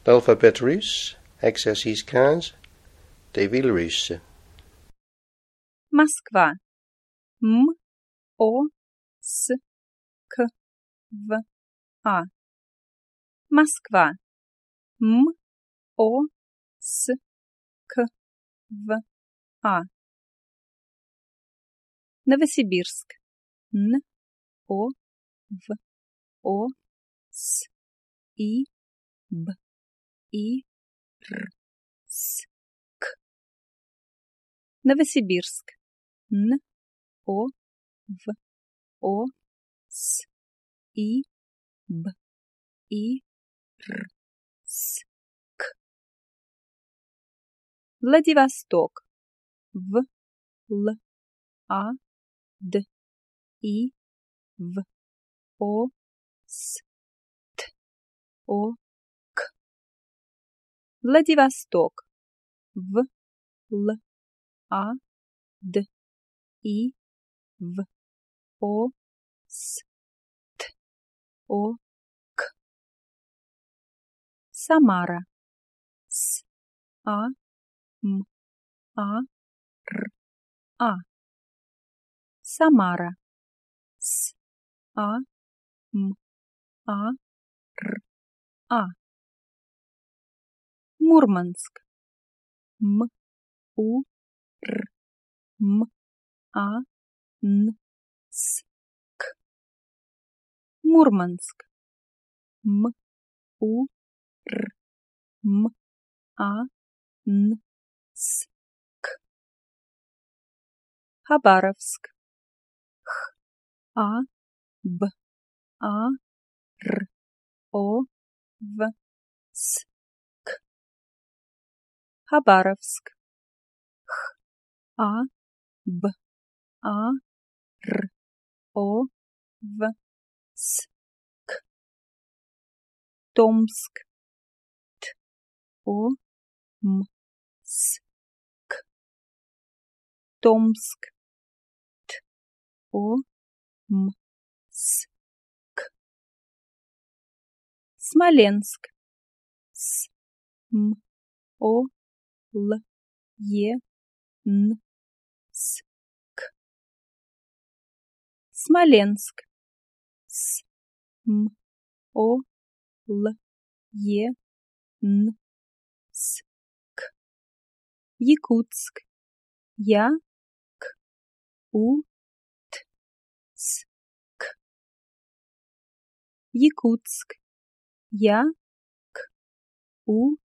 L'alphabet russe, exercice 15, des villes russes. Москва. М, О, С, К, В, А. Москва. М, О, С, К, В, А. Новосибирск. Н, О, В, О, С, И, Б, И, Р, С, К. Новосибирск. Н, О, В, О, С, И, Б, И, Р, С, К. Владивосток. В, Л, А, Д, И, В, О, С, Т, О, К. Владивосток. В, Л, А, Д, И, В, О, С, Т, О, К. Самара. С, А, М, А, Р, А. Самара. С, А, М, А, Р, А. Мурманск. М, У, Р, М, А, Н, С, К. Мурманск. М, У, Р, М, А, Н, С, К. Хабаровск. Х, А, Б, А, Р, О, В, С, К. Хабаровск. Х, А, Б, А, Р, О, В, С, К. Томск. Т, О, М, С, К. Томск. Т, О, М, С, К. Смоленск. С, М, О, Л, Е, Н, С, К. Смоленск. С, М, О, Л, Е, Н, С, К. Якутск. Я, К, У, Т, С, К. Якутск. Я, К, У,